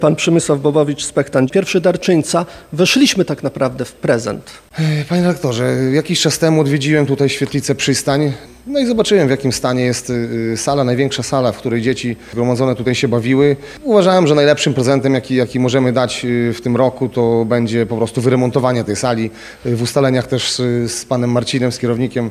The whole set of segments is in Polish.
Pan Przemysław Bobowicz-Spektań, pierwszy darczyńca. Weszliśmy tak naprawdę w prezent. Panie redaktorze, jakiś czas temu odwiedziłem tutaj Świetlicę Przystań, no i zobaczyłem, w jakim stanie jest sala, największa sala, w której dzieci zgromadzone tutaj się bawiły. Uważałem, że najlepszym prezentem, jaki możemy dać w tym roku, to będzie po prostu wyremontowanie tej sali. W ustaleniach też z panem Marcinem, z kierownikiem,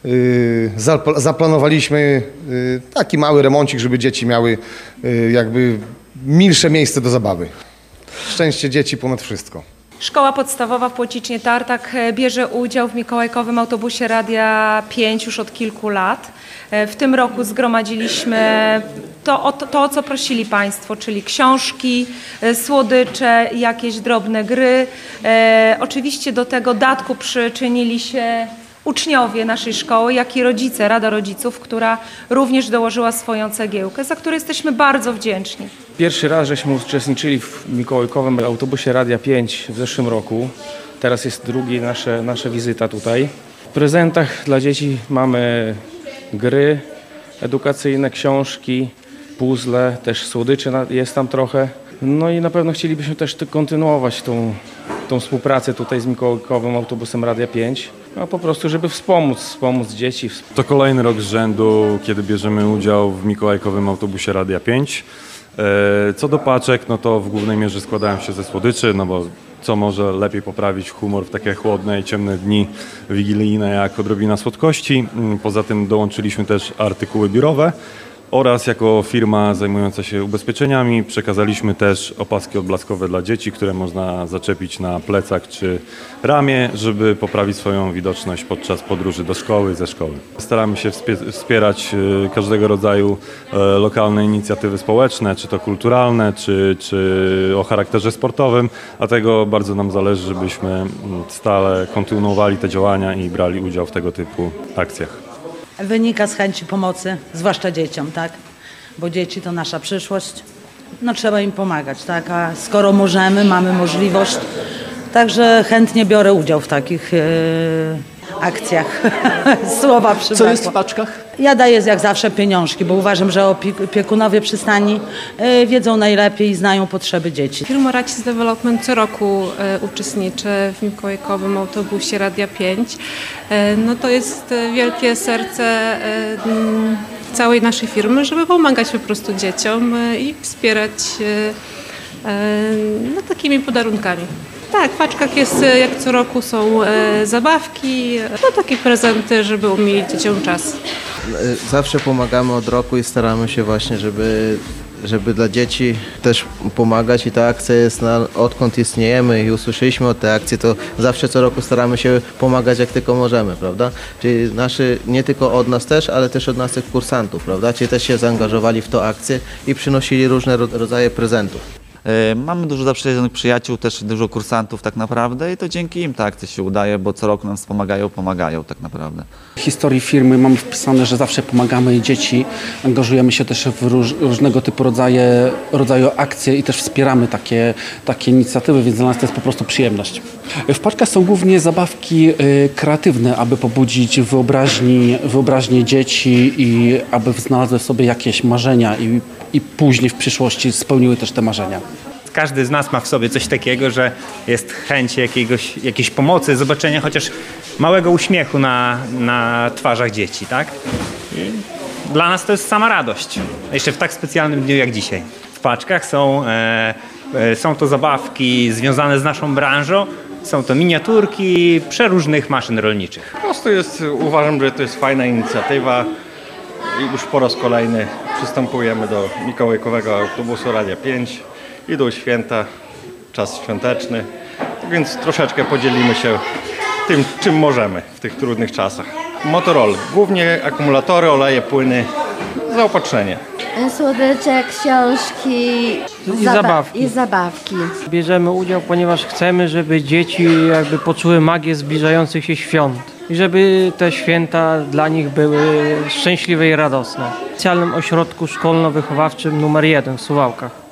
zaplanowaliśmy taki mały remoncik, żeby dzieci miały jakby milsze miejsce do zabawy. Szczęście dzieci ponad wszystko. Szkoła podstawowa w Płocicznie-Tartak bierze udział w mikołajkowym autobusie Radia 5 już od kilku lat. W tym roku zgromadziliśmy to, o co prosili Państwo, czyli książki, słodycze, jakieś drobne gry. Oczywiście do tego datku przyczynili się uczniowie naszej szkoły, jak i rodzice, Rada Rodziców, która również dołożyła swoją cegiełkę, za którą jesteśmy bardzo wdzięczni. Pierwszy raz żeśmy uczestniczyli w mikołajkowym autobusie Radia 5 w zeszłym roku. Teraz jest drugi nasza wizyta tutaj. W prezentach dla dzieci mamy gry edukacyjne, książki, puzzle, też słodyczy jest tam trochę. No i na pewno chcielibyśmy też kontynuować tą współpracę tutaj z mikołajkowym autobusem Radia 5. A po prostu, żeby wspomóc dzieci. To kolejny rok z rzędu, kiedy bierzemy udział w mikołajkowym autobusie Radia 5. Co do paczek, no to w głównej mierze składają się ze słodyczy, no bo co może lepiej poprawić humor w takie chłodne i ciemne dni wigilijne jak odrobina słodkości. Poza tym dołączyliśmy też artykuły biurowe oraz jako firma zajmująca się ubezpieczeniami przekazaliśmy też opaski odblaskowe dla dzieci, które można zaczepić na plecak czy ramię, żeby poprawić swoją widoczność podczas podróży do szkoły, ze szkoły. Staramy się wspierać każdego rodzaju lokalne inicjatywy społeczne, czy to kulturalne, czy o charakterze sportowym, dlatego bardzo nam zależy, żebyśmy stale kontynuowali te działania i brali udział w tego typu akcjach. Wynika z chęci pomocy, zwłaszcza dzieciom, tak? Bo dzieci to nasza przyszłość. No trzeba im pomagać, tak? A skoro możemy, mamy możliwość, także chętnie biorę udział w takich akcjach. Słowa przybrakło. Co jest w paczkach? Ja daję jak zawsze pieniążki, bo uważam, że opiekunowie przystani wiedzą najlepiej i znają potrzeby dzieci. Firma Racis Development co roku uczestniczy w mikołajkowym autobusie Radia 5. No to jest wielkie serce całej naszej firmy, żeby pomagać po prostu dzieciom i wspierać no, takimi podarunkami. Tak, w paczkach jest, jak co roku są zabawki, no takie prezenty, żeby umilić dzieciom czas. Zawsze pomagamy od roku i staramy się właśnie, żeby dla dzieci też pomagać i ta akcja jest, odkąd istniejemy i usłyszeliśmy o tej akcji, to zawsze co roku staramy się pomagać jak tylko możemy, prawda? Czyli nie tylko od nas też, ale też od naszych kursantów, prawda? Czyli też się zaangażowali w tę akcję i przynosili różne rodzaje prezentów. Mamy dużo zaprzyjaźnionych przyjaciół, też dużo kursantów tak naprawdę i to dzięki im ta akcja się udaje, bo co roku nam pomagają tak naprawdę. W historii firmy mamy wpisane, że zawsze pomagamy dzieci, angażujemy się też w różnego typu rodzaju akcje i też wspieramy takie inicjatywy, więc dla nas to jest po prostu przyjemność. W paczkach są głównie zabawki kreatywne, aby pobudzić wyobraźnię dzieci i aby znalazły sobie jakieś marzenia i później w przyszłości spełniły też te marzenia. Każdy z nas ma w sobie coś takiego, że jest chęć jakiejś pomocy, zobaczenia chociaż małego uśmiechu na twarzach dzieci, tak? I dla nas to jest sama radość. Jeszcze w tak specjalnym dniu jak dzisiaj. W paczkach są to zabawki związane z naszą branżą, są to miniaturki przeróżnych maszyn rolniczych. Po prostu uważam, że to jest fajna inicjatywa i już po raz kolejny przystępujemy do mikołajkowego autobusu Radia 5. Idą święta, czas świąteczny, więc troszeczkę podzielimy się tym, czym możemy w tych trudnych czasach. Motorola, głównie akumulatory, oleje, płyny, zaopatrzenie. Słodycze, książki i zabawki. Bierzemy udział, ponieważ chcemy, żeby dzieci jakby poczuły magię zbliżających się świąt i żeby te święta dla nich były szczęśliwe i radosne. W specjalnym ośrodku szkolno-wychowawczym nr 1 w Suwałkach.